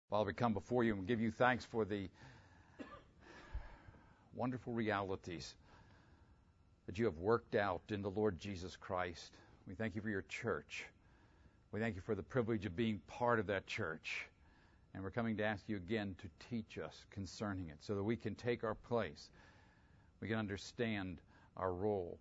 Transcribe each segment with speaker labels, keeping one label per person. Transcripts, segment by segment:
Speaker 1: Father, we come before you and give you thanks for the wonderful realities that you have worked out in the Lord Jesus Christ. We thank you for your church. We thank you for the privilege of being part of that church. And we're coming to ask you again to teach us concerning it so that we can take our place. We can understand our role.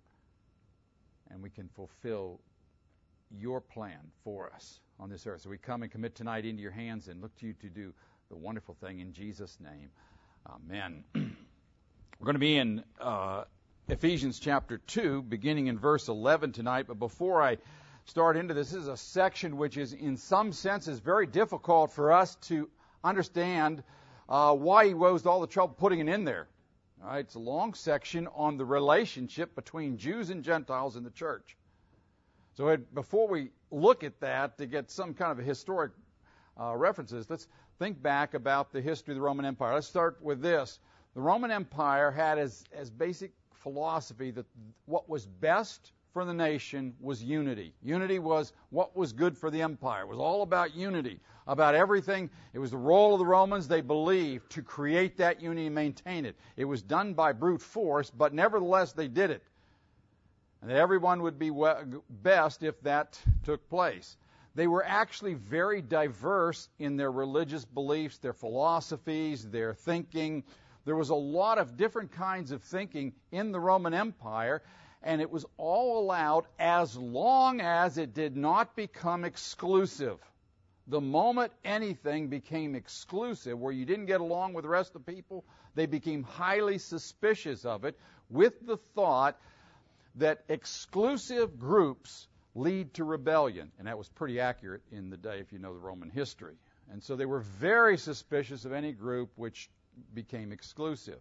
Speaker 1: And we can fulfill your plan for us on this earth. So we come and commit tonight into your hands and look to you to do the wonderful thing in Jesus' name. Amen. We're going to be in Ephesians chapter 2, beginning in verse 11 tonight. But before I start into this is a section which is in some senses very difficult for us to understand why he goes all the trouble putting it in there. All right, it's a long section on the relationship between Jews and Gentiles in the church. So before we look at that to get some kind of a historic references, let's think back about the history of the Roman Empire. Let's start with this. The Roman Empire had as basic philosophy that what was best for the nation was unity. Unity was what was good for the empire. It was all about unity, about everything. It was the role of the Romans, they believed, to create that unity and maintain it. It was done by brute force, but nevertheless they did it. And that everyone would be best if that took place. They were actually very diverse in their religious beliefs, their philosophies, their thinking. There was a lot of different kinds of thinking in the Roman Empire, and it was all allowed as long as it did not become exclusive. The moment anything became exclusive, where you didn't get along with the rest of the people, they became highly suspicious of it, with the thought that exclusive groups lead to rebellion. And that was pretty accurate in the day if you know the Roman history. And so they were very suspicious of any group which became exclusive.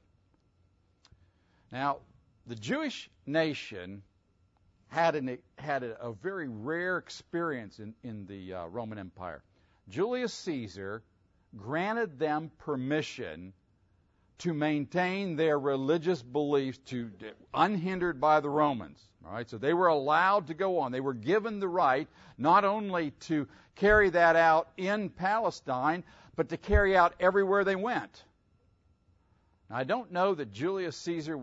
Speaker 1: Now, the Jewish nation had a very rare experience in the Roman Empire. Julius Caesar granted them permission to maintain their religious beliefs unhindered by the Romans. All right, so they were allowed to go on. They were given the right not only to carry that out in Palestine, but to carry out everywhere they went. Now, I don't know that Julius Caesar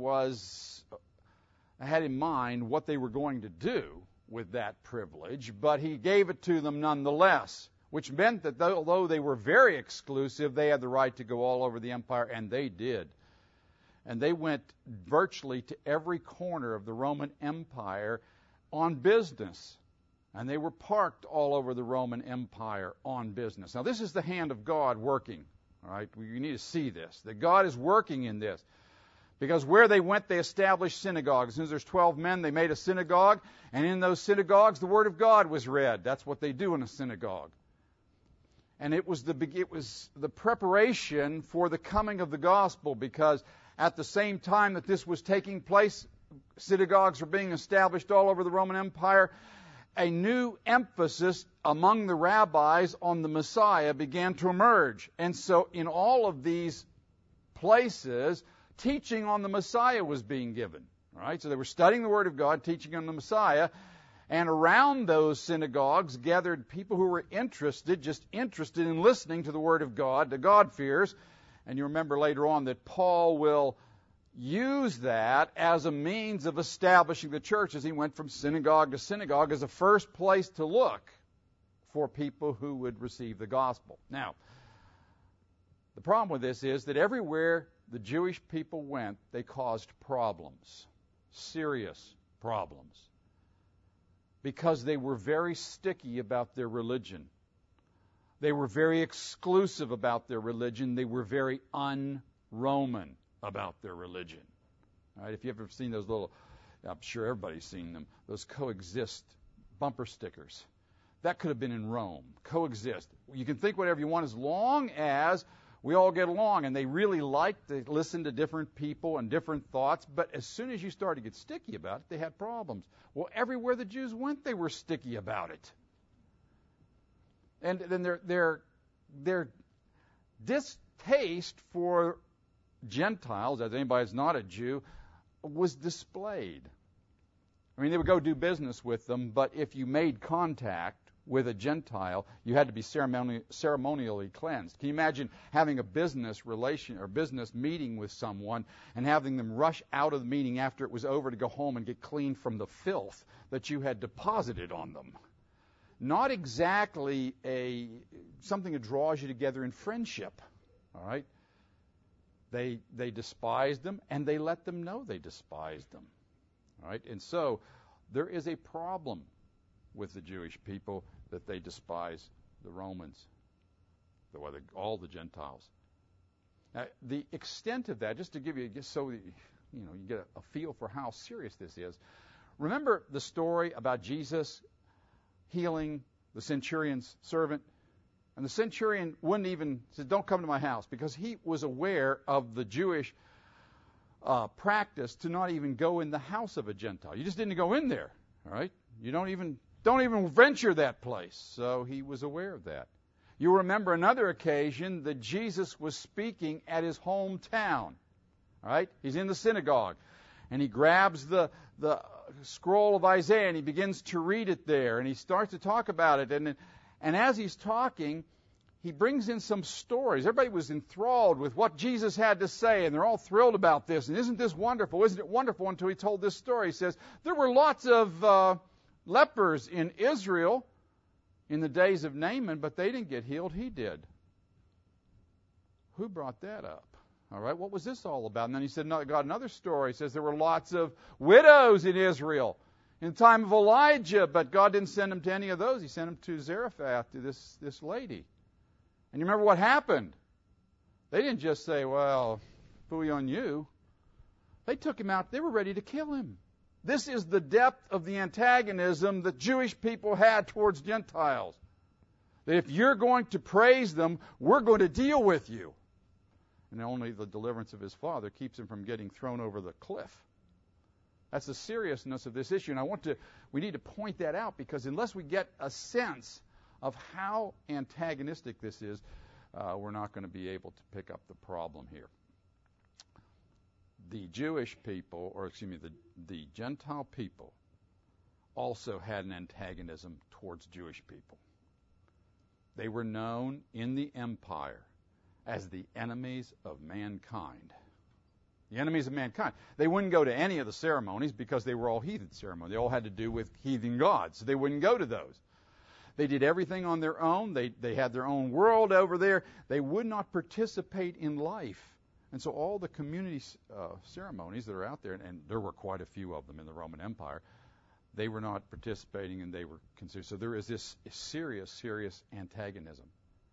Speaker 1: had in mind what they were going to do with that privilege, but he gave it to them nonetheless, which meant that although they were very exclusive, they had the right to go all over the empire, and they did. And they went virtually to every corner of the Roman Empire on business. And they were parked all over the Roman Empire on business. Now, this is the hand of God working. All right, you need to see this, that God is working in this. Because where they went, they established synagogues. As soon as there's 12 men, they made a synagogue. And in those synagogues, the Word of God was read. That's what they do in a synagogue. And it was the preparation for the coming of the gospel, because at the same time that this was taking place, synagogues were being established all over the Roman Empire. A new emphasis among the rabbis on the Messiah began to emerge. And so in all of these places, teaching on the Messiah was being given. All right? So they were studying the Word of God, teaching on the Messiah. And around those synagogues gathered people who were just interested in listening to the Word of God, the God-fears. And you remember later on that Paul will use that as a means of establishing the church as he went from synagogue to synagogue as a first place to look for people who would receive the gospel. Now, the problem with this is that everywhere the Jewish people went, they caused problems, serious problems, because they were very sticky about their religion. They were very exclusive about their religion. They were very un-Roman about their religion. All right, if you've ever seen those little, I'm sure everybody's seen them, those coexist bumper stickers. That could have been in Rome. Coexist. You can think whatever you want as long as we all get along. And they really like to listen to different people and different thoughts. But as soon as you start to get sticky about it, they had problems. Well, everywhere the Jews went, they were sticky about it. And then their distaste for Gentiles, as anybody who's not a Jew, was displayed. I mean, they would go do business with them, but if you made contact with a Gentile, you had to be ceremonially cleansed. Can you imagine having a business relation or business meeting with someone and having them rush out of the meeting after it was over to go home and get clean from the filth that you had deposited on them? Not exactly something that draws you together in friendship. All right? They despised them, and they let them know they despised them. All right? And so there is a problem with the Jewish people that they despise the Romans, all the Gentiles. Now, the extent of that, just to give you, just so you get a feel for how serious this is. Remember the story about Jesus healing the centurion's servant? And the centurion wouldn't even say, "Don't come to my house," because he was aware of the Jewish practice to not even go in the house of a Gentile. You just didn't go in there, all right? You don't even venture that place. So he was aware of that. You remember another occasion that Jesus was speaking at his hometown, all right? He's in the synagogue, and he grabs the scroll of Isaiah, and he begins to read it there, and he starts to talk about it, and as he's talking, he brings in some stories. Everybody was enthralled with what Jesus had to say, and they're all thrilled about this. And isn't this wonderful? Isn't it wonderful? Until he told this story. He says, there were lots of lepers in Israel in the days of Naaman, but they didn't get healed. He did. Who brought that up? All right, what was this all about? And then he said, no, got another story. He says there were lots of widows in Israel in the time of Elijah, but God didn't send him to any of those. He sent him to Zarephath, to this lady. And you remember what happened? They didn't just say, well, phooey on you. They took him out. They were ready to kill him. This is the depth of the antagonism that Jewish people had towards Gentiles. That if you're going to praise them, we're going to deal with you. And only the deliverance of his Father keeps him from getting thrown over the cliff. That's the seriousness of this issue. And we need to point that out, because unless we get a sense of how antagonistic this is, we're not going to be able to pick up the problem here. The Jewish people, the Gentile people, also had an antagonism towards Jewish people. They were known in the empire as the enemies of mankind. The enemies of mankind. They wouldn't go to any of the ceremonies because they were all heathen ceremonies. They all had to do with heathen gods, so they wouldn't go to those. They did everything on their own. They had their own world over there. They would not participate in life. And so all the community ceremonies that are out there, and there were quite a few of them in the Roman Empire, they were not participating, and they were considered. So there is this serious antagonism.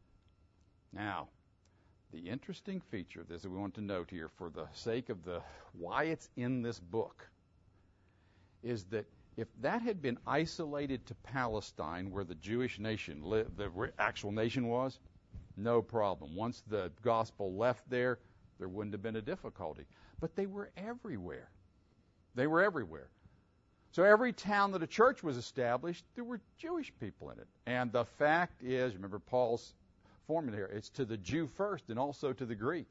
Speaker 1: Now, the interesting feature of this that we want to note here for the sake of why it's in this book is that if that had been isolated to Palestine, where the Jewish nation lived, the actual nation was, no problem. Once the gospel left there wouldn't have been a difficulty. But they were everywhere. They were everywhere. So every town that a church was established, there were Jewish people in it. And the fact is, remember Paul's formula here, it's to the Jew first and also to the Greek.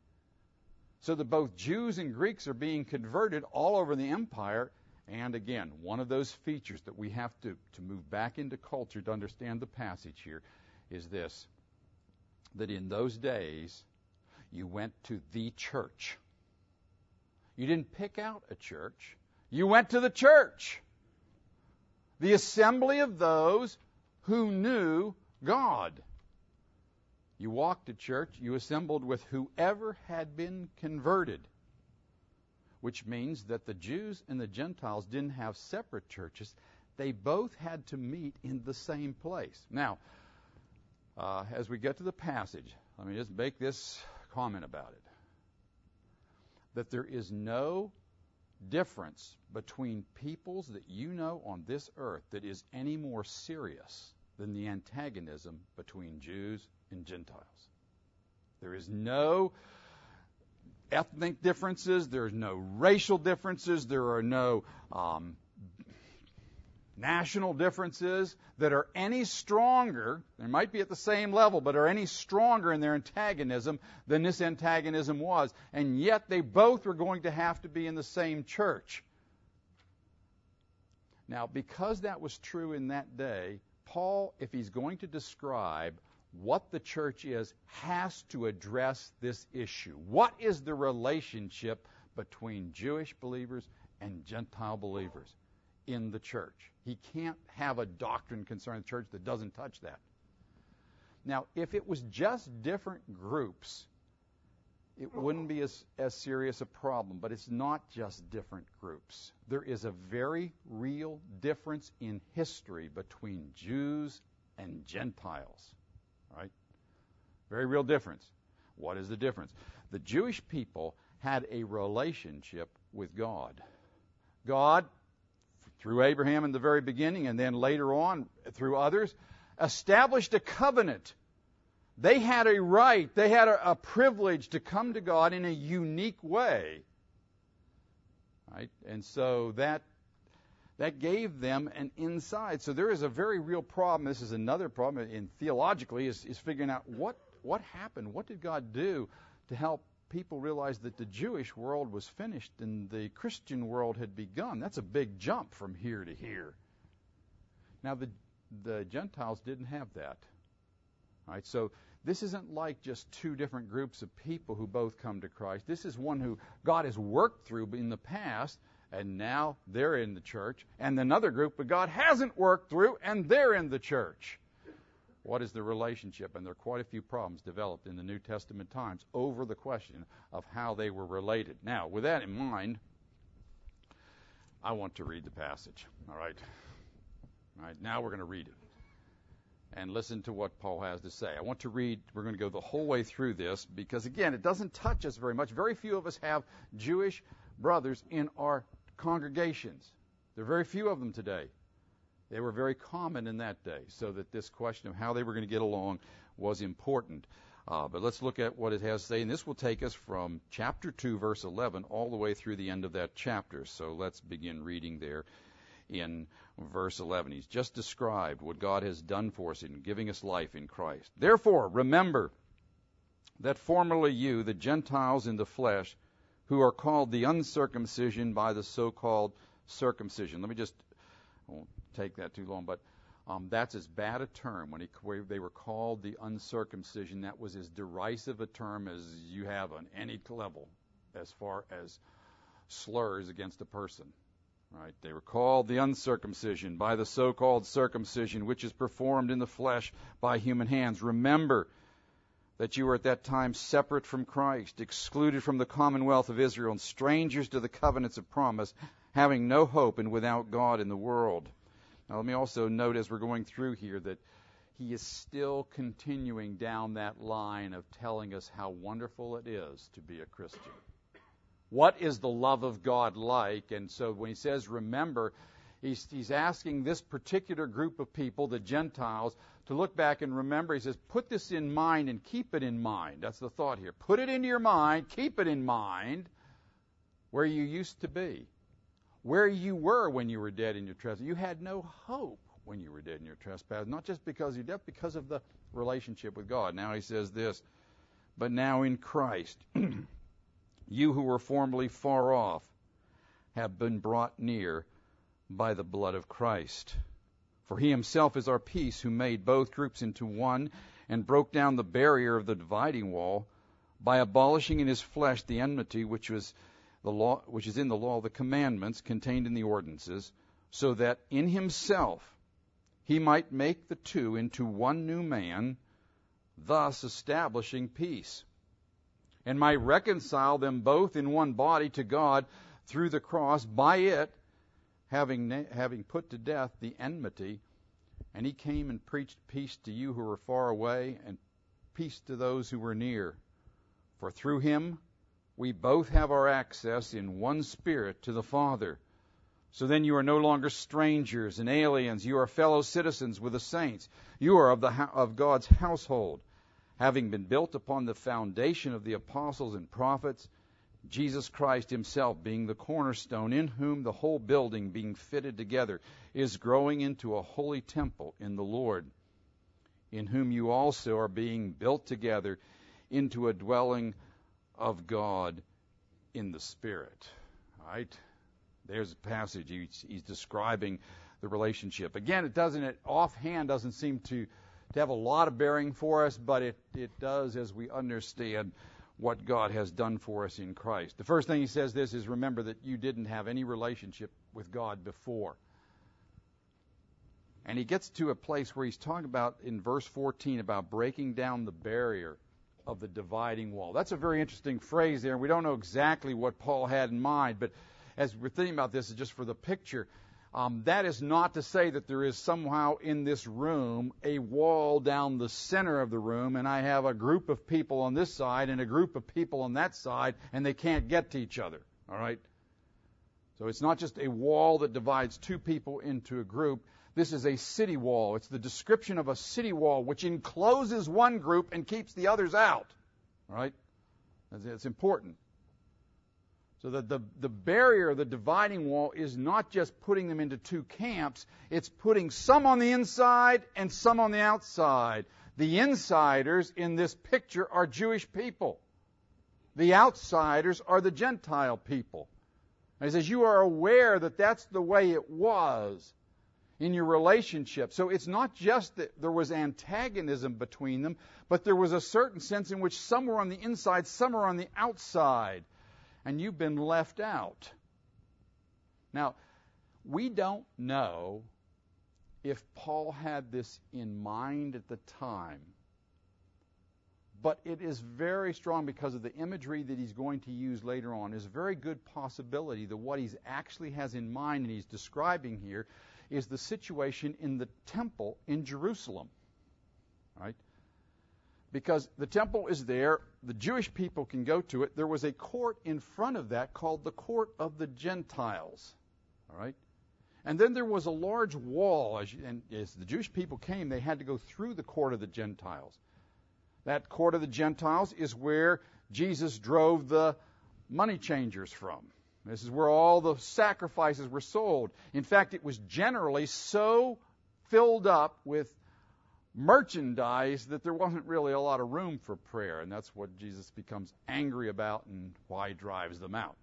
Speaker 1: So that both Jews and Greeks are being converted all over the empire. And again, one of those features that we have to move back into culture to understand the passage here is this, that in those days, you went to the church. You didn't pick out a church. You went to the church. The assembly of those who knew God. You walked to church. You assembled with whoever had been converted. Which means that the Jews and the Gentiles didn't have separate churches. They both had to meet in the same place. Now, as we get to the passage, let me just make this comment about it. That there is no difference between peoples that you know on this earth that is any more serious than the antagonism between Jews and Gentiles. There is no ethnic differences, there are no racial differences, there are no national differences that are any stronger, they might be at the same level, but are any stronger in their antagonism than this antagonism was. And yet they both were going to have to be in the same church. Now, because that was true in that day, Paul, if he's going to describe what the church is, has to address this issue. What is the relationship between Jewish believers and Gentile believers in the church? He can't have a doctrine concerning the church that doesn't touch that. Now, if it was just different groups, it wouldn't be as serious a problem, but it's not just different groups. There is a very real difference in history between Jews and Gentiles, right? Very real difference. What is the difference? The Jewish people had a relationship with God. God, through Abraham in the very beginning and then later on through others, established a covenant. They had a right, they had a privilege to come to God in a unique way. Right? And so that gave them an inside. So there is a very real problem. This is another problem in theologically is figuring out what happened. What did God do to help people realize that the Jewish world was finished and the Christian world had begun? That's a big jump from here to here. Now the Gentiles didn't have that. Right? So this isn't like just two different groups of people who both come to Christ. This is one who God has worked through in the past, and now they're in the church, and another group that God hasn't worked through, and they're in the church. What is the relationship? And there are quite a few problems developed in the New Testament times over the question of how they were related. Now, with that in mind, I want to read the passage. All right? All right, now we're going to read it and listen to what Paul has to say. I want to read, we're going to go the whole way through this because, again, it doesn't touch us very much. Very few of us have Jewish brothers in our congregations. There are very few of them today. They were very common in that day, so that this question of how they were going to get along was important. But let's look at what it has to say, and this will take us from chapter 2, verse 11, all the way through the end of that chapter. So let's begin reading there in verse 11. He's just described what God has done for us in giving us life in Christ. Therefore, remember that formerly you, the Gentiles in the flesh, who are called the uncircumcision by the so-called circumcision. Let me just, I won't take that too long, but that's as bad a term. When they were called the uncircumcision, that was as derisive a term as you have on any level as far as slurs against a person. Right? They were called the uncircumcision by the so-called circumcision, which is performed in the flesh by human hands. Remember that you were at that time separate from Christ, excluded from the commonwealth of Israel, and strangers to the covenants of promise, having no hope and without God in the world. Now let me also note as we're going through here that he is still continuing down that line of telling us how wonderful it is to be a Christian. What is the love of God like? And so when he says remember, he's asking this particular group of people, the Gentiles, to look back and remember. He says, put this in mind and keep it in mind. That's the thought here. Put it in your mind, keep it in mind where you used to be, where you were when you were dead in your trespasses. You had no hope when you were dead in your trespasses, not just because you're dead, because of the relationship with God. Now he says this, but now in Christ, you who were formerly far off have been brought near by the blood of Christ. For he himself is our peace, who made both groups into one and broke down the barrier of the dividing wall by abolishing in his flesh the enmity which is in the law, the commandments contained in the ordinances, so that in himself he might make the two into one new man, thus establishing peace, and might reconcile them both in one body to God through the cross, by it having put to death the enmity. And he came and preached peace to you who were far away, and peace to those who were near. For through him we both have our access in one Spirit to the Father. So then you are no longer strangers and aliens. You are fellow citizens with the saints. You are of God's household, having been built upon the foundation of the apostles and prophets, Jesus Christ himself being the cornerstone, in whom the whole building, being fitted together, is growing into a holy temple in the Lord, in whom you also are being built together into a dwelling of God in the Spirit. All right? There's a passage. He's describing the relationship. Again, it offhand doesn't seem to have a lot of bearing for us, but it does as we understand what God has done for us in Christ. The first thing he says this is, remember that you didn't have any relationship with God before. And he gets to a place where he's talking about, in verse 14, about breaking down the barrier of the dividing wall. That's a very interesting phrase there. We don't know exactly what Paul had in mind, but as we're thinking about this, just for the picture, that is not to say that there is somehow in this room a wall down the center of the room, and I have a group of people on this side and a group of people on that side, and they can't get to each other. All right? So it's not just a wall that divides two people into a group. This is a city wall. It's the description of a city wall which encloses one group and keeps the others out. All right? It's important. So that the barrier, the dividing wall, is not just putting them into two camps. It's putting some on the inside and some on the outside. The insiders in this picture are Jewish people. The outsiders are the Gentile people. And he says, you are aware that that's the way it was in your relationship. So it's not just that there was antagonism between them, but there was a certain sense in which some were on the inside, some were on the outside, and you've been left out. Now, we don't know if Paul had this in mind at the time, but it is very strong because of the imagery that he's going to use later on. There's a very good possibility that what he actually has in mind and he's describing here is the situation in the temple in Jerusalem. Right? Because the temple is there, the Jewish people can go to it. There was a court in front of that called the Court of the Gentiles. All right? And then there was a large wall, and as the Jewish people came, they had to go through the Court of the Gentiles. That Court of the Gentiles is where Jesus drove the money changers from. This is where all the sacrifices were sold. In fact, it was generally so filled up with merchandise that there wasn't really a lot of room for prayer, and that's what Jesus becomes angry about and why he drives them out.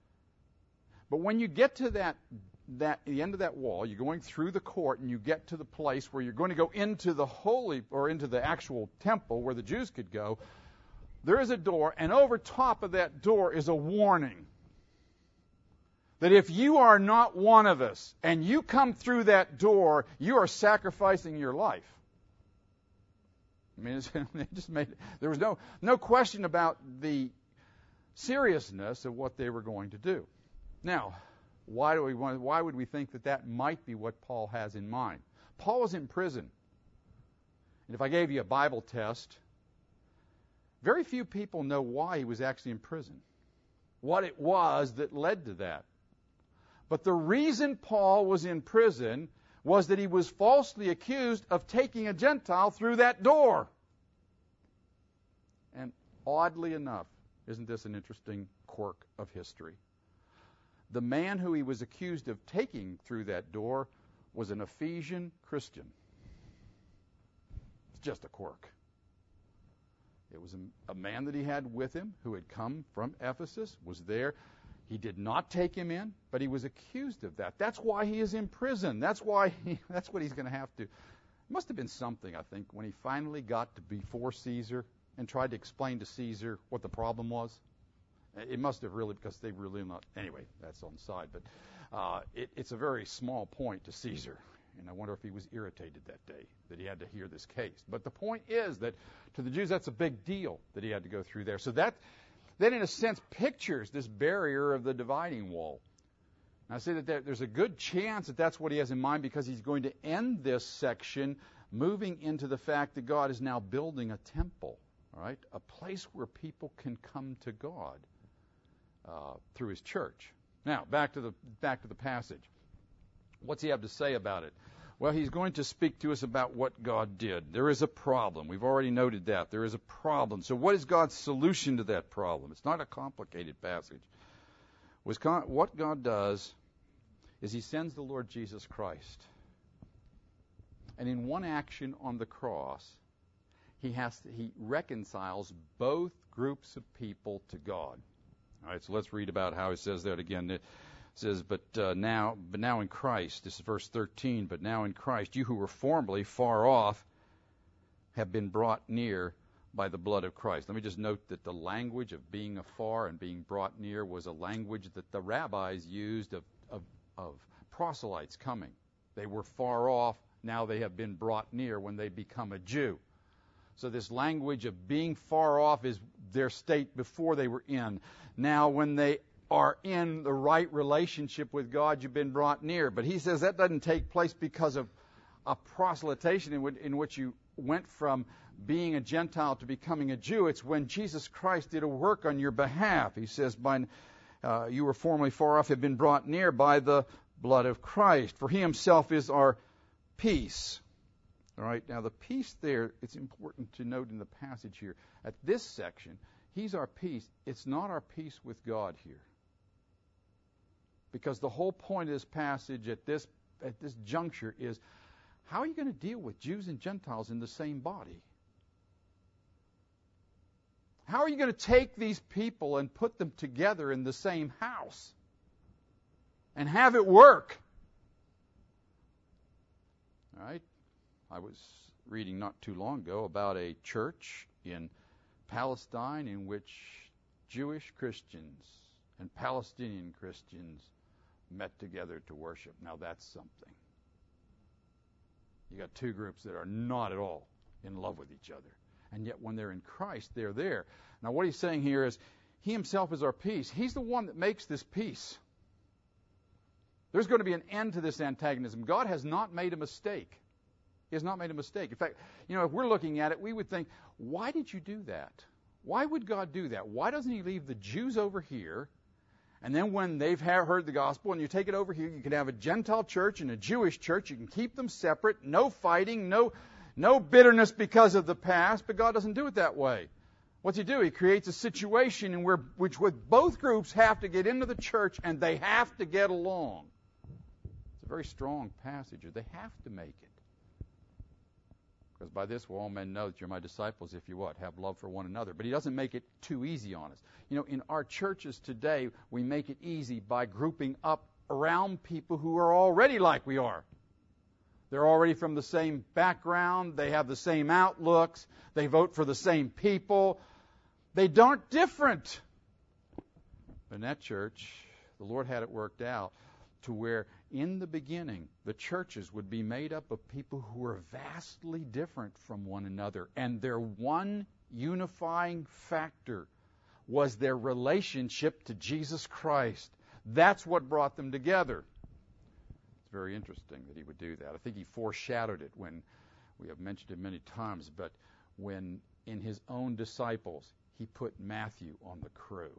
Speaker 1: But when you get to the end of that wall, you're going through the court and you get to the place where you're going to go into the holy, or into the actual temple where the Jews could go, there is a door, and over top of that door is a warning that if you are not one of us and you come through that door, you are sacrificing your life. I mean, it just made, there was no question about the seriousness of what they were going to do. Now, why would we think that might be what Paul has in mind? Paul was in prison. And if I gave you a Bible test, very few people know why he was actually in prison, what it was that led to that. But the reason Paul was in prison was that he was falsely accused of taking a Gentile through that door. And oddly enough, isn't this an interesting quirk of history? The man who he was accused of taking through that door was an Ephesian Christian. It's just a quirk. It was a man that he had with him who had come from Ephesus, was there. He did not take him in, but he was accused of that. That's why he is in prison. That's what he's going to have to. It must have been something, I think, when he finally got to before Caesar and tried to explain to Caesar what the problem was. It must have really, because they really not. Anyway, that's on the side. But it's a very small point to Caesar. And I wonder if he was irritated that day that he had to hear this case. But the point is that to the Jews, that's a big deal that he had to go through there. So that, in a sense, pictures this barrier of the dividing wall. And I say that there's a good chance that that's what he has in mind, because he's going to end this section moving into the fact that God is now building a temple, all right, a place where people can come to God through his church. Now, back to the passage. What's he have to say about it? Well, he's going to speak to us about what God did. There is a problem. We've already noted that. There is a problem. So what is God's solution to that problem? It's not a complicated passage. What God does is he sends the Lord Jesus Christ. And in one action on the cross, he reconciles both groups of people to God. All right, so let's read about how he says that again. says, but now in Christ, this is verse 13, but now in Christ, you who were formerly far off have been brought near by the blood of Christ. Let me just note that the language of being afar and being brought near was a language that the rabbis used of proselytes coming. They were far off, now they have been brought near when they become a Jew. So this language of being far off is their state before they were in. Now when they are in the right relationship with God, you've been brought near. But he says that doesn't take place because of a proselytation in which you went from being a Gentile to becoming a Jew. It's when Jesus Christ did a work on your behalf. He says, you were formerly far off, have been brought near by the blood of Christ. For he himself is our peace. All right, now the peace there, it's important to note in the passage here. At this section, he's our peace. It's not our peace with God here. Because the whole point of this passage at this juncture is, how are you going to deal with Jews and Gentiles in the same body? How are you going to take these people and put them together in the same house and have it work? All right. I was reading not too long ago about a church in Palestine in which Jewish Christians and Palestinian Christians met together to worship. Now that's something. You got two groups that are not at all in love with each other. And yet when they're in Christ, they're there. Now what he's saying here is, he himself is our peace. He's the one that makes this peace. There's going to be an end to this antagonism. God has not made a mistake. He has not made a mistake. In fact, if we're looking at it, we would think, why did you do that? Why would God do that? Why doesn't he leave the Jews over here, and then when they've heard the gospel and you take it over here, you can have a Gentile church and a Jewish church. You can keep them separate, no fighting, no bitterness because of the past, but God doesn't do it that way. What's he do? He creates a situation in which both groups have to get into the church and they have to get along. It's a very strong passage. They have to make it. Because by this will all men know that you're my disciples if you have love for one another. But he doesn't make it too easy on us. In our churches today, we make it easy by grouping up around people who are already like we are. They're already from the same background. They have the same outlooks. They vote for the same people. They aren't different. But in that church, the Lord had it worked out to where in the beginning, the churches would be made up of people who were vastly different from one another. And their one unifying factor was their relationship to Jesus Christ. That's what brought them together. It's very interesting that he would do that. I think he foreshadowed it when, we have mentioned it many times, but when in his own disciples, he put Matthew on the crew.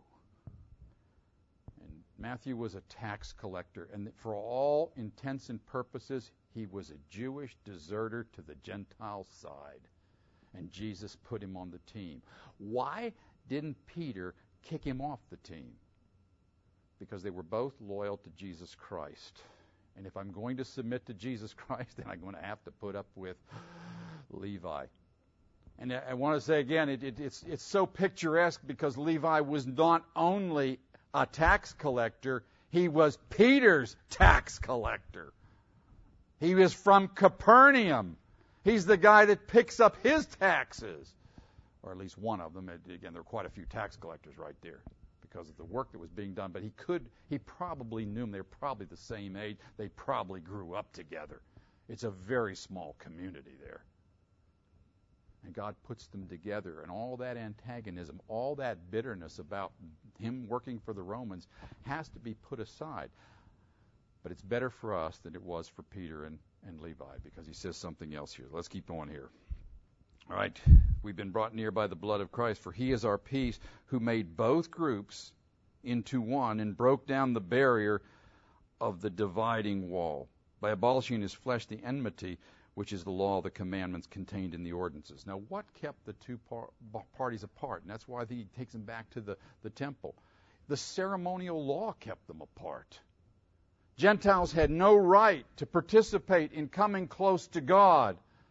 Speaker 1: Matthew was a tax collector, and for all intents and purposes, he was a Jewish deserter to the Gentile side. And Jesus put him on the team. Why didn't Peter kick him off the team? Because they were both loyal to Jesus Christ. And if I'm going to submit to Jesus Christ, then I'm going to have to put up with Levi. And I want to say again, it's so picturesque because Levi was not only a tax collector, he was Peter's tax collector. He was from Capernaum. He's the guy that picks up his taxes, or at least one of them. Again, there are quite a few tax collectors right there because of the work that was being done, but he probably knew them. They were probably the same age. They probably grew up together. It's a very small community there. And God puts them together, and all that antagonism, all that bitterness about him working for the Romans has to be put aside. But it's better for us than it was for Peter and Levi, because he says something else here. Let's keep going here. All right, we've been brought near by the blood of Christ, for he is our peace, who made both groups into one and broke down the barrier of the dividing wall by abolishing in his flesh the enmity, which is the law of the commandments contained in the ordinances. Now, what kept the two parties apart? And that's why he takes them back to the temple. The ceremonial law kept them apart. Gentiles had no right to participate in coming close to God.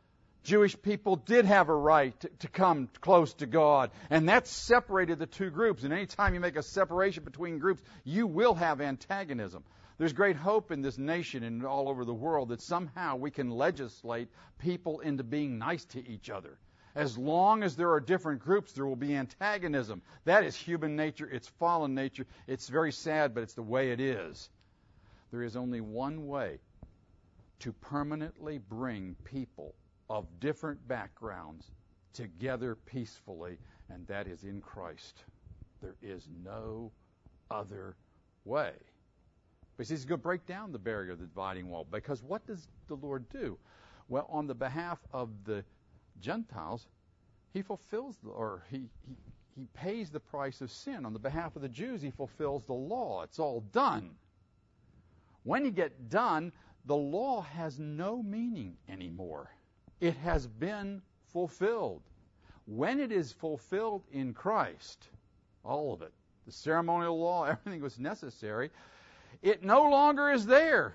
Speaker 1: Jewish people did have a right to come close to God, and that separated the two groups. And any time you make a separation between groups, you will have antagonism. There's great hope in this nation and all over the world that somehow we can legislate people into being nice to each other. As long as there are different groups, there will be antagonism. That is human nature. It's fallen nature. It's very sad, but it's the way it is. There is only one way to permanently bring people of different backgrounds together peacefully, and that is in Christ. There is no other way. But he's going to break down the barrier, the dividing wall, because what does the Lord do? Well, on the behalf of the Gentiles, he fulfills, he pays the price of sin. On the behalf of the Jews, he fulfills the law. It's all done. When you get done, the law has no meaning anymore. It has been fulfilled. When it is fulfilled in Christ, all of it, the ceremonial law, everything was necessary, it no longer is there.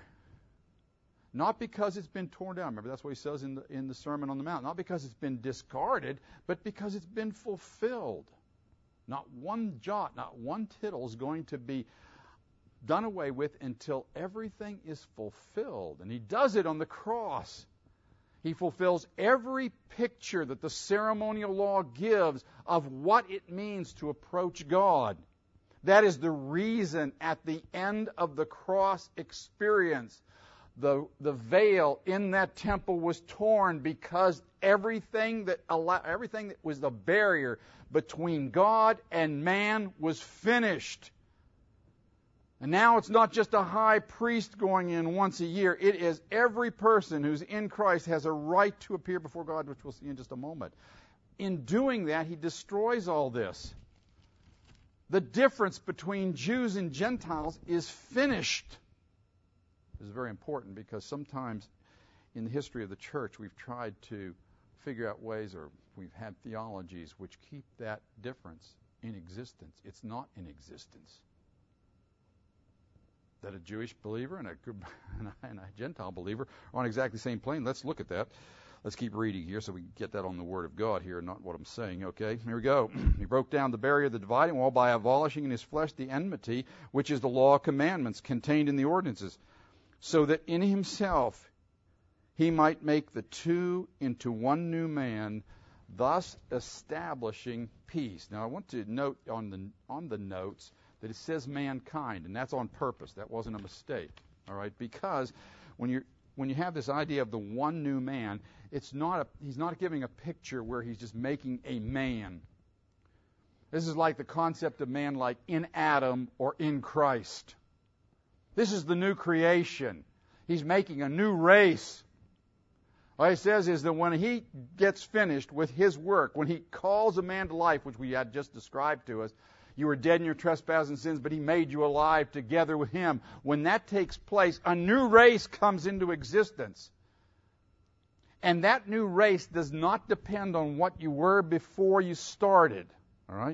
Speaker 1: Not because it's been torn down. Remember, that's what he says in the Sermon on the Mount. Not because it's been discarded, but because it's been fulfilled. Not one jot, not one tittle is going to be done away with until everything is fulfilled. And he does it on the cross. He fulfills every picture that the ceremonial law gives of what it means to approach God. That is the reason at the end of the cross experience, the veil in that temple was torn, because everything that was the barrier between God and man was finished. And now it's not just a high priest going in once a year. It is every person who's in Christ has a right to appear before God, which we'll see in just a moment. In doing that, he destroys all this. The difference between Jews and Gentiles is finished. This is very important because sometimes in the history of the church we've tried to figure out ways, or we've had theologies which keep that difference in existence. It's not in existence. That a Jewish believer and a Gentile believer are on exactly the same plane. Let's look at that. Let's keep reading here so we can get that on the Word of God here, not what I'm saying. Okay, here we go. He broke down the barrier of the dividing wall by abolishing in his flesh the enmity, which is the law of commandments contained in the ordinances, so that in himself he might make the two into one new man, thus establishing peace. Now I want to note on the notes that it says mankind, and that's on purpose. That wasn't a mistake, all right? Because when you have this idea of the one new man, he's not giving a picture where he's just making a man. This is like the concept of man like in Adam or in Christ. This is the new creation. He's making a new race. What he says is that when he gets finished with his work, when he calls a man to life, which we had just described to us, you were dead in your trespasses and sins, but he made you alive together with him. When that takes place, a new race comes into existence. And that new race does not depend on what you were before you started. All right?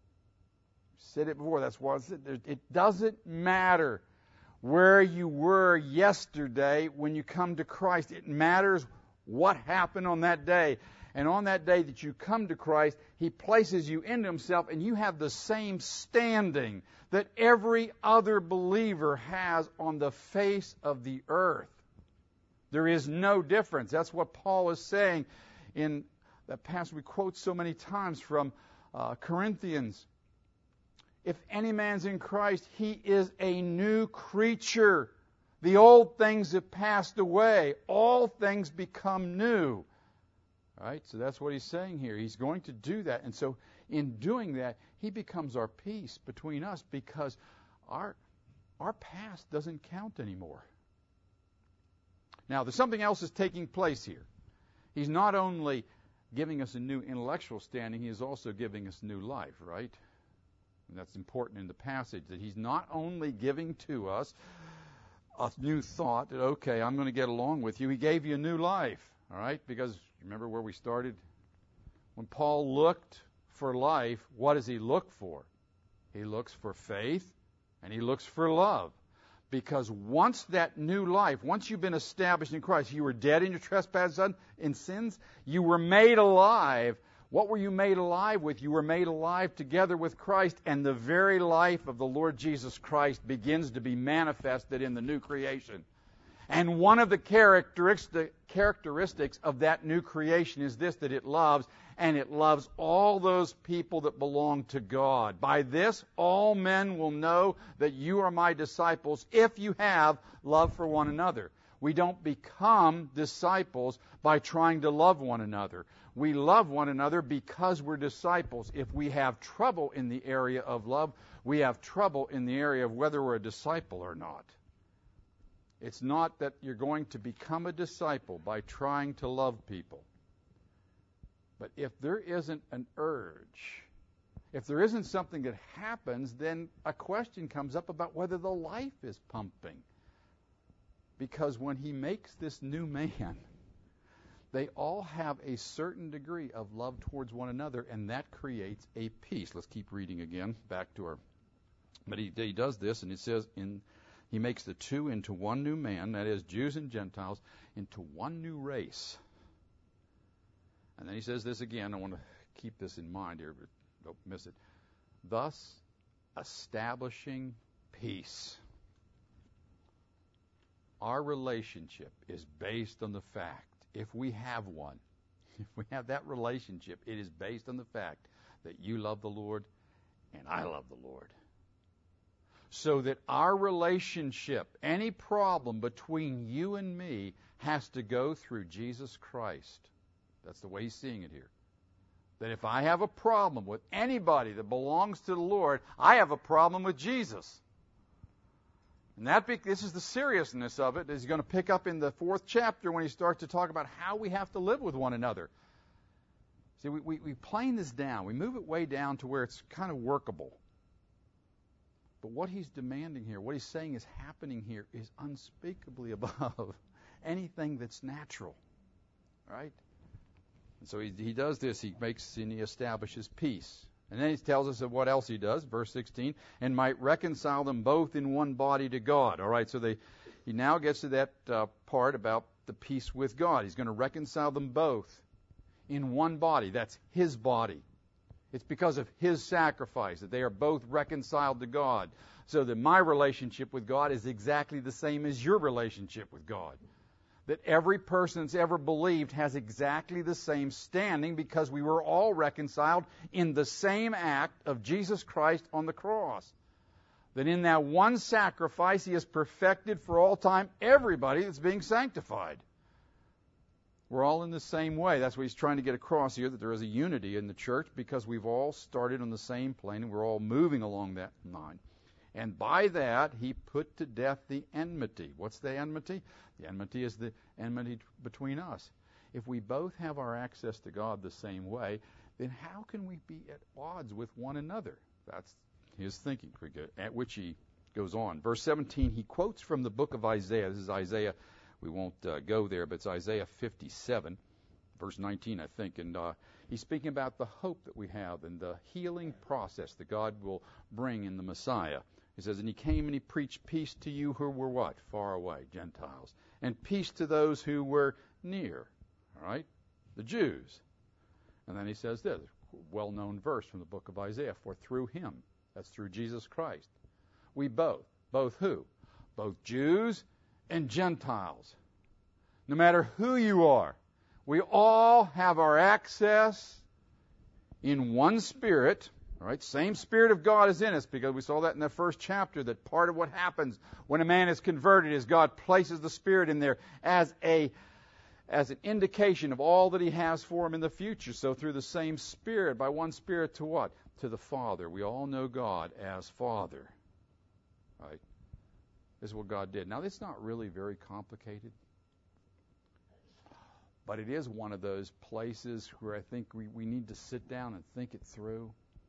Speaker 1: I said it before. That's why I said it doesn't matter where you were yesterday when you come to Christ. It matters what happened on that day. And on that day that you come to Christ, he places you into himself, and you have the same standing that every other believer has on the face of the earth. There is no difference. That's what Paul is saying in that passage we quote so many times from Corinthians. If any man's in Christ, he is a new creature. The old things have passed away. All things become new. All right, so that's what he's saying here. He's going to do that. And so in doing that, he becomes our peace between us, because our past doesn't count anymore. Now, there's something else that's taking place here. He's not only giving us a new intellectual standing, he is also giving us new life, right? And that's important in the passage, that he's not only giving to us a new thought that, okay, I'm going to get along with you. He gave you a new life, all right? Because remember where we started? When Paul looked for life, what does he look for? He looks for faith and he looks for love. Because once that new life, once you've been established in Christ, you were dead in your trespasses and sins, you were made alive. What were you made alive with? You were made alive together with Christ, and the very life of the Lord Jesus Christ begins to be manifested in the new creation. And one of the characteristics of that new creation is this, that it loves, and it loves all those people that belong to God. By this, all men will know that you are my disciples if you have love for one another. We don't become disciples by trying to love one another. We love one another because we're disciples. If we have trouble in the area of love, we have trouble in the area of whether we're a disciple or not. It's not that you're going to become a disciple by trying to love people. But if there isn't an urge, if there isn't something that happens, then a question comes up about whether the life is pumping. Because when he makes this new man, they all have a certain degree of love towards one another, and that creates a peace. Let's keep reading again, back to our... But he does this, and it says, he makes the two into one new man, that is, Jews and Gentiles, into one new race. And then he says this again. I want to keep this in mind here, but don't miss it. Thus, establishing peace. Our relationship is based on the fact, if we have one, if we have that relationship, it is based on the fact that you love the Lord and I love the Lord. So that our relationship, any problem between you and me, has to go through Jesus Christ. That's the way he's seeing it here. That if I have a problem with anybody that belongs to the Lord, I have a problem with Jesus. And this is the seriousness of it. He's going to pick up in the 4th chapter when he starts to talk about how we have to live with one another. See, we plane this down. We move it way down to where it's kind of workable. But what he's demanding here, what he's saying is happening here, is unspeakably above anything that's natural. Right? And so he does this. He makes and he establishes peace. And then he tells us of what else he does, verse 16, and might reconcile them both in one body to God. All right, so he now gets to that part about the peace with God. He's going to reconcile them both in one body. That's his body. It's because of his sacrifice that they are both reconciled to God, so that my relationship with God is exactly the same as your relationship with God. That every person that's ever believed has exactly the same standing because we were all reconciled in the same act of Jesus Christ on the cross. That in that one sacrifice, he has perfected for all time everybody that's being sanctified. We're all in the same way. That's what he's trying to get across here, that there is a unity in the church because we've all started on the same plane and we're all moving along that line. And by that, he put to death the enmity. What's the enmity? The enmity is the enmity between us. If we both have our access to God the same way, then how can we be at odds with one another? That's his thinking, at which he goes on. Verse 17, he quotes from the book of Isaiah. This is Isaiah. We won't go there, but it's Isaiah 57, verse 19, I think. And he's speaking about the hope that we have and the healing process that God will bring in the Messiah. He says, and he came and he preached peace to you who were what? Far away, Gentiles. And peace to those who were near, all right? The Jews. And then he says this, well-known verse from the book of Isaiah, for through him, that's through Jesus Christ, we both who? Both Jews and Gentiles. No matter who you are, we all have our access in one Spirit. All right, same Spirit of God is in us, because we saw that in the first chapter, that part of what happens when a man is converted is God places the Spirit in there as an indication of all that he has for him in the future. So through the same Spirit, by one Spirit, to what? To the Father. We all know God as Father. All right? This is what God did. Now, it's not really very complicated, but it is one of those places where I think we need to sit down and think it through.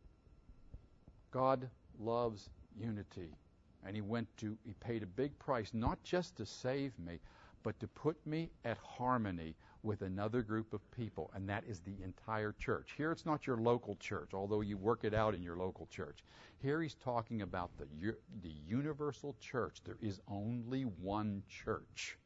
Speaker 1: God loves unity, and he paid a big price, not just to save me, but to put me at harmony with another group of people, and that is the entire church. Here it's not your local church, although you work it out in your local church. Here he's talking about the universal church. There is only one church.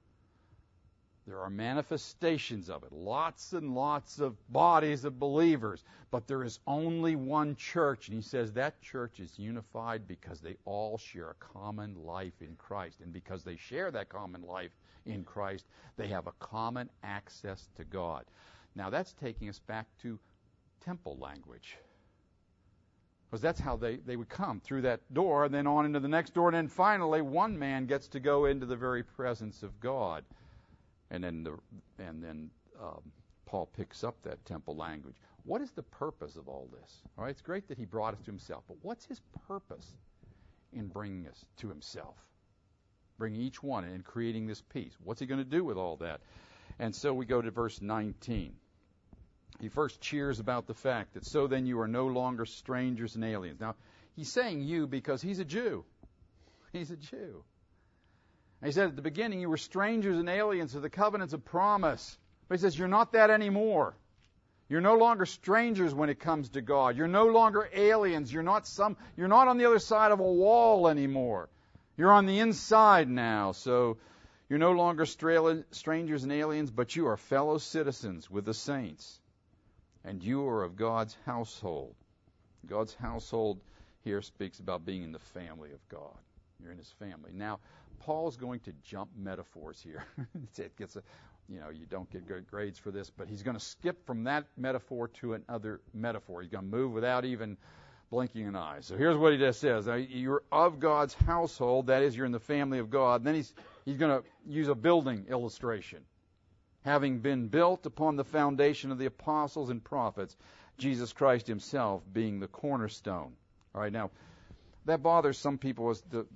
Speaker 1: There are manifestations of it, lots and lots of bodies of believers, but there is only one church. And he says that church is unified because they all share a common life in Christ. And because they share that common life in Christ, they have a common access to God. Now that's taking us back to temple language. Because that's how they would come, through that door and then on into the next door. And then finally one man gets to go into the very presence of God. And then Paul picks up that temple language. What is the purpose of all this? All right, it's great that he brought us to himself, but what's his purpose in bringing us to himself? Bringing each one and creating this peace. What's he going to do with all that? And so we go to verse 19. He first cheers about the fact that so then you are no longer strangers and aliens. Now, he's saying you because he's a Jew. He's a Jew. He said at the beginning, you were strangers and aliens to the covenants of promise. But he says, you're not that anymore. You're no longer strangers when it comes to God. You're no longer aliens. You're not on the other side of a wall anymore. You're on the inside now. So you're no longer strangers and aliens, but you are fellow citizens with the saints. And you are of God's household. God's household here speaks about being in the family of God. You're in his family. Now, Paul's going to jump metaphors here. It gets you don't get good grades for this, but he's going to skip from that metaphor to another metaphor. He's going to move without even blinking an eye. So here's what he just says. Now, you're of God's household. That is, you're in the family of God. Then he's going to use a building illustration. Having been built upon the foundation of the apostles and prophets, Jesus Christ himself being the cornerstone. All right, now, that bothers some people as the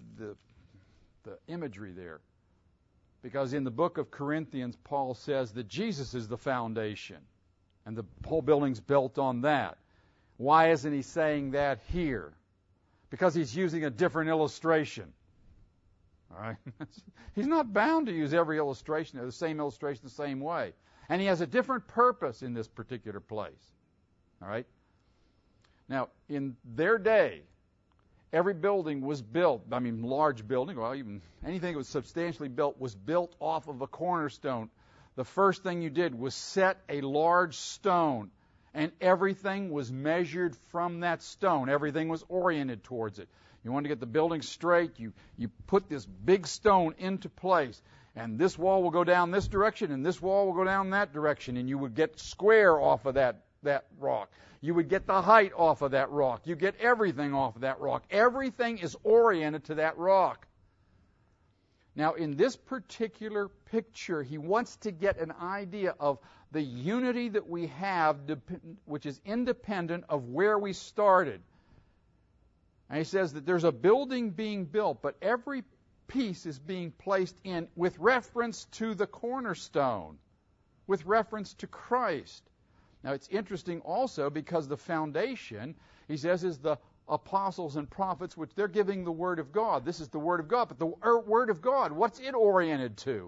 Speaker 1: imagery there. Because in the book of Corinthians, Paul says that Jesus is the foundation. And the whole building's built on that. Why isn't he saying that here? Because he's using a different illustration. All right? He's not bound to use every illustration, or the same illustration the same way. And he has a different purpose in this particular place. All right? Now, in their day, every building was built, large building, well, even anything that was substantially built was built off of a cornerstone. The first thing you did was set a large stone, and everything was measured from that stone. Everything was oriented towards it. You want to get the building straight, you put this big stone into place, and this wall will go down this direction, and this wall will go down that direction, and you would get square off of that rock. You would get the height off of that rock. You get everything off of that rock. Everything is oriented to that rock. Now, in this particular picture, he wants to get an idea of the unity that we have, which is independent of where we started. And he says that there's a building being built, but every piece is being placed in with reference to the cornerstone, with reference to Christ. Now, it's interesting also because the foundation, he says, is the apostles and prophets, which they're giving the Word of God. This is the Word of God. But the Word of God, what's it oriented to?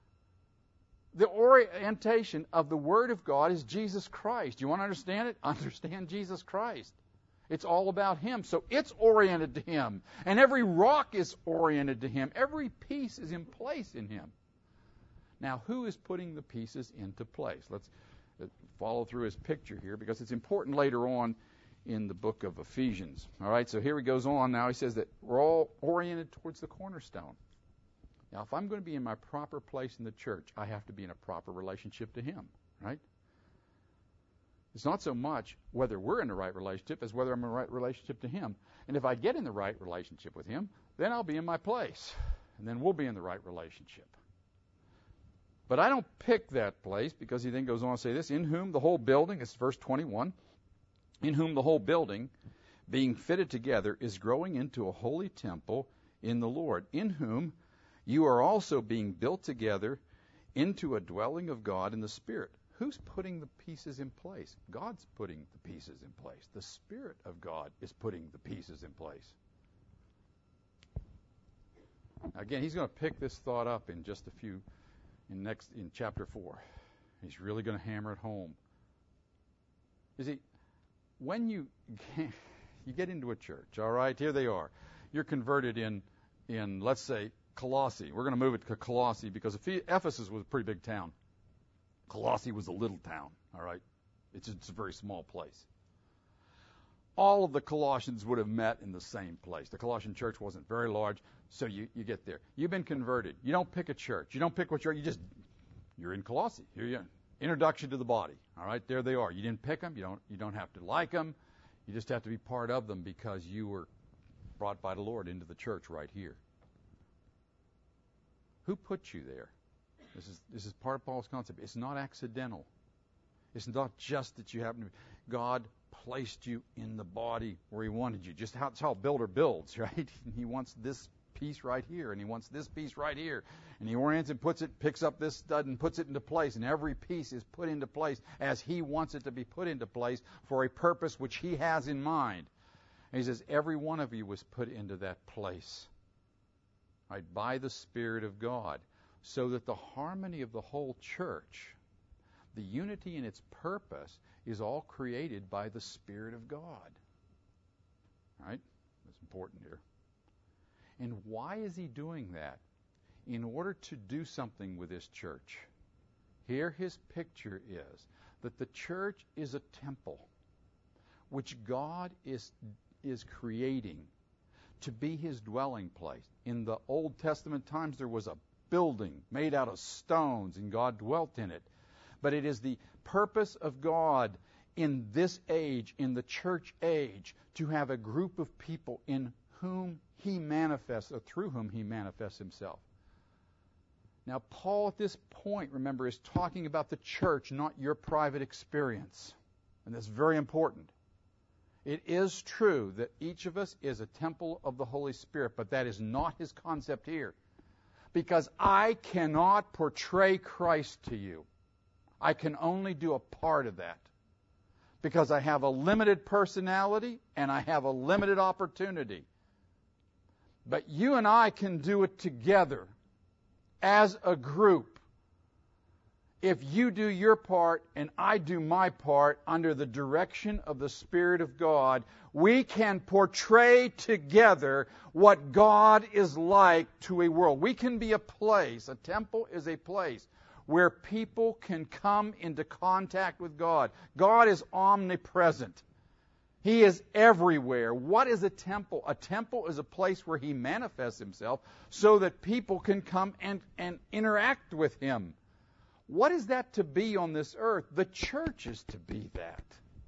Speaker 1: The orientation of the Word of God is Jesus Christ. You want to understand it? Understand Jesus Christ. It's all about Him. So it's oriented to Him. And every rock is oriented to Him. Every piece is in place in Him. Now, who is putting the pieces into place? Let's follow through his picture here because it's important later on in the book of Ephesians. All right, so here he goes on now. He says that we're all oriented towards the cornerstone. Now, if I'm going to be in my proper place in the church, I have to be in a proper relationship to Him, right? It's not so much whether we're in the right relationship as whether I'm in the right relationship to Him. And if I get in the right relationship with Him, then I'll be in my place, and then we'll be in the right relationship. But I don't pick that place because he then goes on to say this, in whom the whole building, this is verse 21, in whom the whole building, being fitted together, is growing into a holy temple in the Lord, in whom you are also being built together into a dwelling of God in the Spirit. Who's putting the pieces in place? God's putting the pieces in place. The Spirit of God is putting the pieces in place. Now, again, he's going to pick this thought up in just a few in chapter 4. He's really going to hammer it home. You see, when you get into a church, all right, here they are. You're converted in let's say, Colossae. We're going to move it to Colossae because Ephesus was a pretty big town. Colossae was a little town, all right? It's a very small place. All of the Colossians would have met in the same place. The Colossian church wasn't very large, so you get there. You've been converted. You don't pick a church. You don't pick what church. You're in Colossae. Here you are. Introduction to the body. All right, there they are. You didn't pick them. You don't have to like them. You just have to be part of them because you were brought by the Lord into the church right here. Who put you there? This is part of Paul's concept. It's not accidental. It's not just that you happen to be. God placed you in the body where he wanted you. Just that's how a builder builds, right? He wants this piece right here, and he wants this piece right here. And he orients and picks up this stud and puts it into place. And every piece is put into place as he wants it to be put into place for a purpose which he has in mind. And he says, every one of you was put into that place, right, by the Spirit of God, so that the harmony of the whole church, the unity in its purpose, is all created by the Spirit of God. Right? That's important here. And why is he doing that? In order to do something with this church. Here his picture is that the church is a temple which God is creating to be his dwelling place. In the Old Testament times there was a building made out of stones and God dwelt in it. But it is the purpose of God in this age, in the church age, to have a group of people in whom he manifests, or through whom he manifests himself. Now, Paul at this point, remember, is talking about the church, not your private experience. And that's very important. It is true that each of us is a temple of the Holy Spirit, but that is not his concept here. Because I cannot portray Christ to you. I can only do a part of that. Because I have a limited personality and I have a limited opportunity. But you and I can do it together as a group. If you do your part and I do my part under the direction of the Spirit of God, we can portray together what God is like to a world. We can be a place. A temple is a place where people can come into contact with God. God is omnipresent. He is everywhere. What is a temple? A temple is a place where he manifests himself so that people can come and interact with him. What is that to be on this earth? The church is to be that.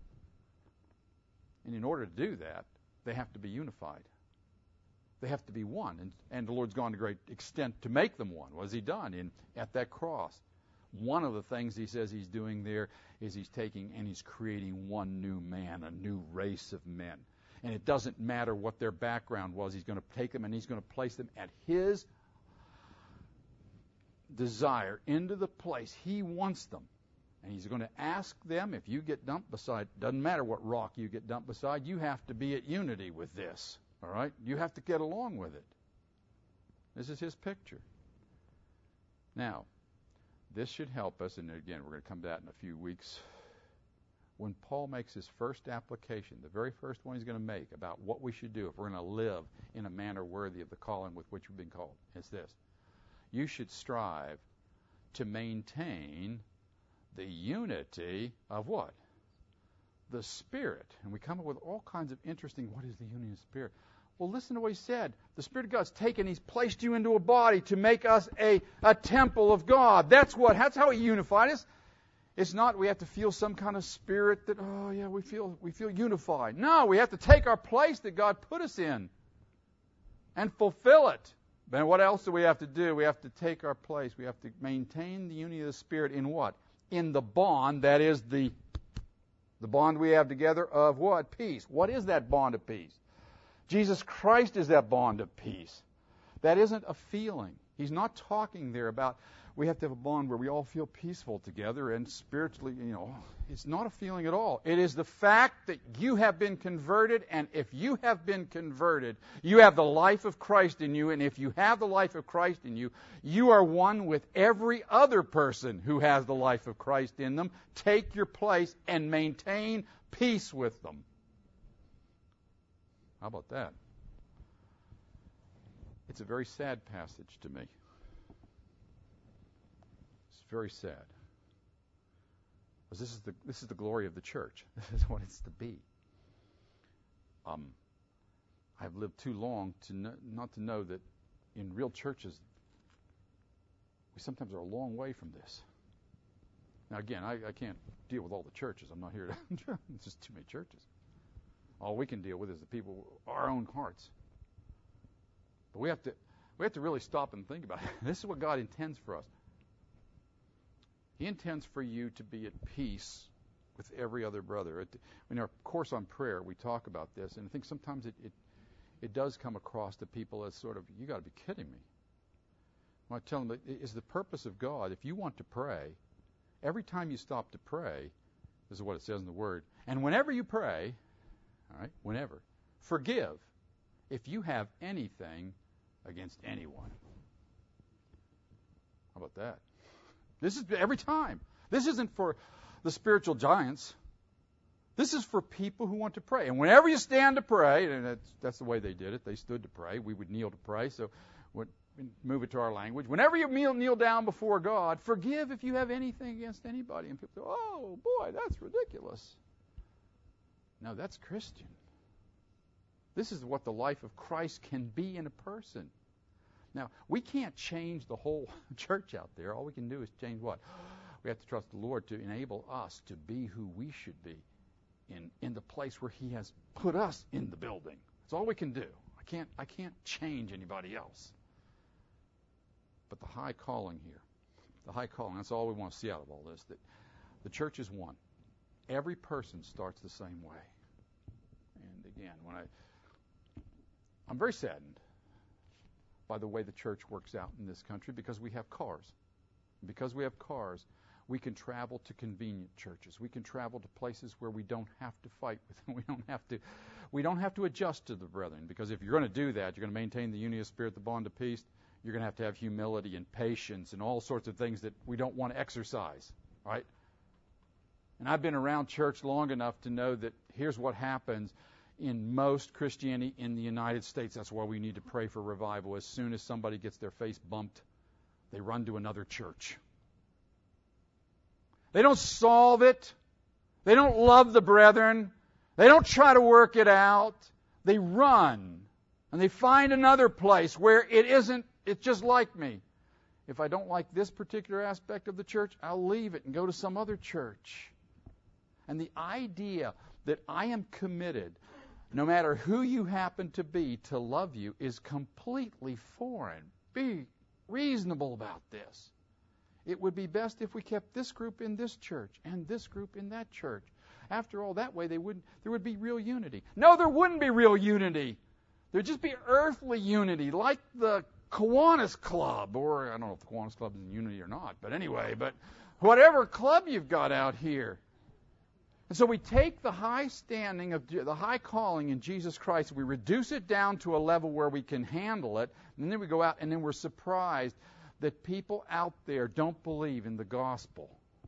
Speaker 1: And in order to do that, they have to be unified. They have to be one. And the Lord's gone to great extent to make them one. What has he done at that cross? One of the things he says he's doing there is he's taking and he's creating one new man, a new race of men. And it doesn't matter what their background was. He's going to take them and he's going to place them at his desire into the place he wants them. And he's going to ask them, if you get dumped beside, doesn't matter what rock you get dumped beside, you have to be at unity with this. All right? You have to get along with it. This is his picture. Now, this should help us, and again, we're going to come to that in a few weeks. When Paul makes his first application, the very first one he's going to make about what we should do if we're going to live in a manner worthy of the calling with which we've been called, is this. You should strive to maintain the unity of what? The Spirit. And we come up with all kinds of interesting, what is the unity of the Spirit? Well, listen to what he said. The Spirit of God's taken, he's placed you into a body to make us a temple of God. That's how he unified us. It's not we have to feel some kind of spirit that, oh yeah, we feel unified. No, we have to take our place that God put us in and fulfill it. Then what else do we have to do? We have to take our place. We have to maintain the unity of the Spirit in what? In the bond, that is the bond we have together of what? Peace. What is that bond of peace? Jesus Christ is that bond of peace. That isn't a feeling. He's not talking there about we have to have a bond where we all feel peaceful together and spiritually, it's not a feeling at all. It is the fact that you have been converted, and if you have been converted, you have the life of Christ in you, and if you have the life of Christ in you, you are one with every other person who has the life of Christ in them. Take your place and maintain peace with them. How about that? It's a very sad passage to me. It's very sad. Because this is the glory of the church. This is what it's to be. I've lived too long not to know that in real churches, we sometimes are a long way from this. Now again, I can't deal with all the churches. I'm not here to. It's just too many churches. All we can deal with is the people, our own hearts. But we have to really stop and think about it. This is what God intends for us. He intends for you to be at peace with every other brother. In our course on prayer, we talk about this, and I think sometimes it does come across to people as sort of, you got to be kidding me. When I tell them, it is the purpose of God. If you want to pray, every time you stop to pray, this is what it says in the Word, and whenever you pray, all right, whenever, forgive if you have anything against anyone. How about that? This is every time. This isn't for the spiritual giants. This is for people who want to pray. And whenever you stand to pray, and that's the way they did it. They stood to pray. We would kneel to pray. So we'd move it to our language. Whenever you kneel down before God, forgive if you have anything against anybody. And people go, oh, boy, that's ridiculous. No, that's Christian. This is what the life of Christ can be in a person. Now, we can't change the whole church out there. All we can do is change what? We have to trust the Lord to enable us to be who we should be in the place where He has put us in the building. That's all we can do. I can't change anybody else. But the high calling here, that's all we want to see out of all this, that the church is one. Every person starts the same way. And again, I'm very saddened by the way the church works out in this country because we have cars. Because we have cars, we can travel to convenient churches. We can travel to places where we don't have to fight with them. We don't have to adjust to the brethren, because if you're going to do that, you're going to maintain the unity of spirit, the bond of peace. You're going to have humility and patience and all sorts of things that we don't want to exercise, right? And I've been around church long enough to know that here's what happens in most Christianity in the United States. That's why we need to pray for revival. As soon as somebody gets their face bumped, they run to another church. They don't solve it. They don't love the brethren. They don't try to work it out. They run. And they find another place where it's just like me. If I don't like this particular aspect of the church, I'll leave it and go to some other church. And the idea that I am committed, no matter who you happen to be, to love you is completely foreign. Be reasonable about this. It would be best if we kept this group in this church and this group in that church. After all, that way there would be real unity. No, there wouldn't be real unity. There'd just be earthly unity, like the Kiwanis Club, or I don't know if the Kiwanis Club is in unity or not, but anyway, but whatever club you've got out here. And so we take the high standing of the high calling in Jesus Christ, we reduce it down to a level where we can handle it, and then we go out and then we're surprised that people out there don't believe in the gospel.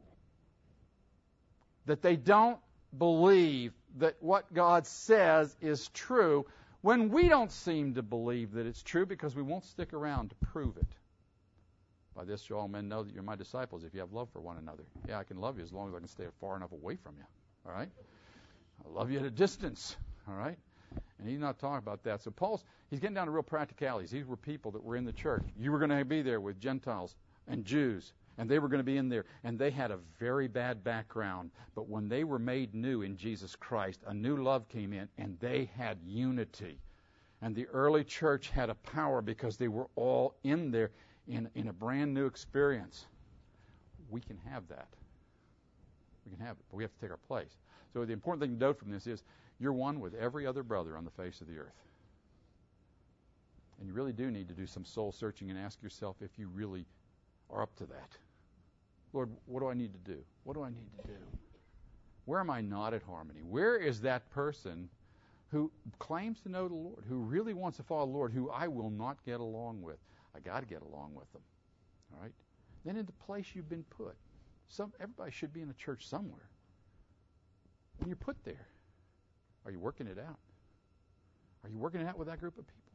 Speaker 1: That they don't believe that what God says is true, when we don't seem to believe that it's true because we won't stick around to prove it. By this shall all men know that you're my disciples if you have love for one another. Yeah, I can love you as long as I can stay far enough away from you. All right? I love you at a distance. All right? And he's not talking about that. So he's getting down to real practicalities. These were people that were in the church. You were going to be there with Gentiles and Jews, and they were going to be in there. And they had a very bad background. But when they were made new in Jesus Christ, a new love came in, and they had unity. And the early church had a power because they were all in there in a brand new experience. We can have that. We can have it, but we have to take our place. So the important thing to note from this is you're one with every other brother on the face of the earth. And you really do need to do some soul searching and ask yourself if you really are up to that. Lord, what do I need to do? What do I need to do? Where am I not at harmony? Where is that person who claims to know the Lord, who really wants to follow the Lord, who I will not get along with? I got to get along with them. All right? Then in the place you've been put. Everybody should be in a church somewhere. When you're put there, are you working it out? Are you working it out with that group of people?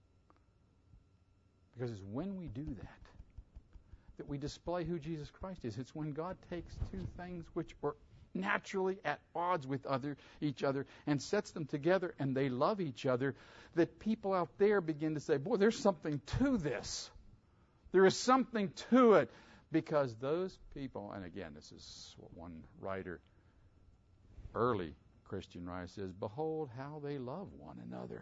Speaker 1: Because it's when we do that we display who Jesus Christ is. It's when God takes two things which are naturally at odds with each other and sets them together and they love each other, that people out there begin to say, boy, there's something to this. There is something to it. Because those people, and again, this is what one writer, early Christian writer, says, behold how they love one another.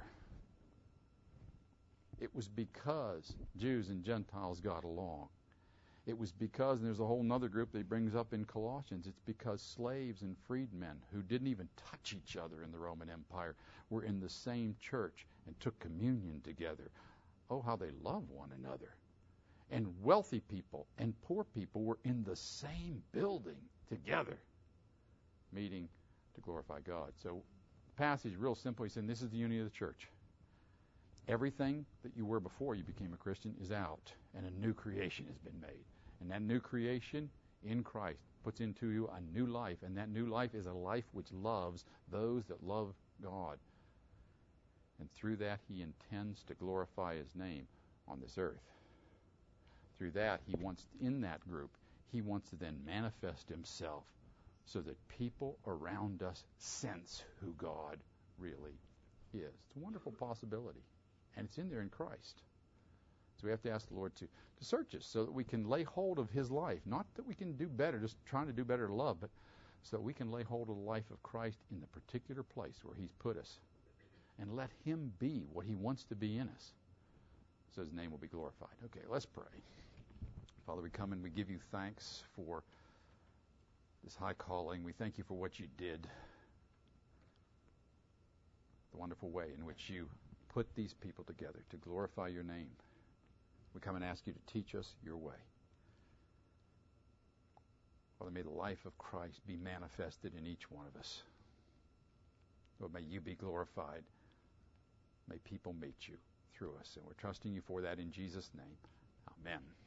Speaker 1: It was because Jews and Gentiles got along. It was because, and there's a whole other group that he brings up in Colossians, it's because slaves and freedmen who didn't even touch each other in the Roman Empire were in the same church and took communion together. Oh, how they love one another. And wealthy people and poor people were in the same building together, meeting to glorify God. So the passage, real simply, saying this is the unity of the church. Everything that you were before you became a Christian is out, and a new creation has been made. And that new creation in Christ puts into you a new life, and that new life is a life which loves those that love God. And through that, he intends to glorify his name on this earth. Through that, in that group, he wants to then manifest himself so that people around us sense who God really is. It's a wonderful possibility, and it's in there in Christ. So we have to ask the Lord to search us so that we can lay hold of his life. Not that we can do better, just trying to do better to love, but so that we can lay hold of the life of Christ in the particular place where he's put us and let him be what he wants to be in us so his name will be glorified. Okay, let's pray. Father, we come and we give you thanks for this high calling. We thank you for what you did, the wonderful way in which you put these people together to glorify your name. We come and ask you to teach us your way. Father, may the life of Christ be manifested in each one of us. Lord, may you be glorified. May people meet you through us. And we're trusting you for that in Jesus' name. Amen.